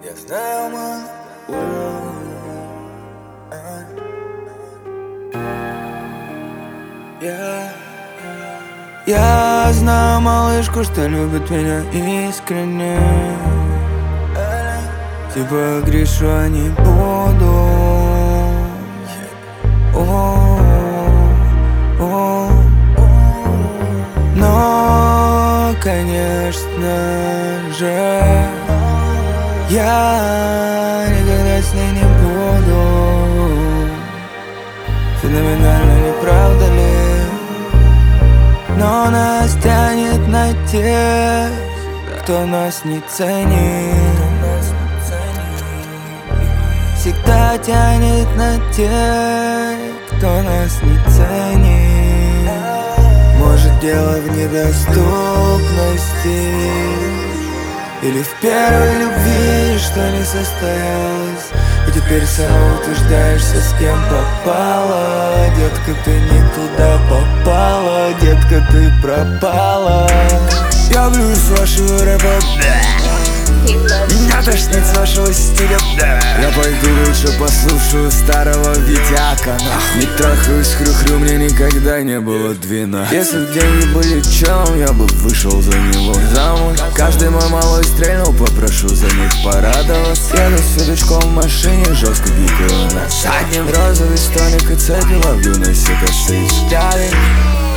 Я знаю, мало. Я знаю малышку, что любит меня искренне. Типа грешу, а не буду. Но, конечно же, я никогда с ней не буду. Феноменально, не правда ли? Но нас тянет на тех, кто нас не ценит. Всегда тянет на тех, кто нас не ценит. Может, дело в недоступности или в первой любви, что не состоялось. И теперь самоутверждаешься, с кем попала. Детка, ты не туда попала. Детка, ты пропала. Я блюю с вашего рэпа. Меня тошнит с вашего стиля. Я пойду лучше послушаю старого Витяка. Не трахаюсь хрю-хрю, мне никогда не было двина. Если б деньги были челом, я бы вышел за него замуж. Каждый мой малой стрельнул, попрошу за них порадоваться. Еду с фидочком в машине, жестко гикаю на заднем. Розовый столик и цепи ловлю на сито стоит.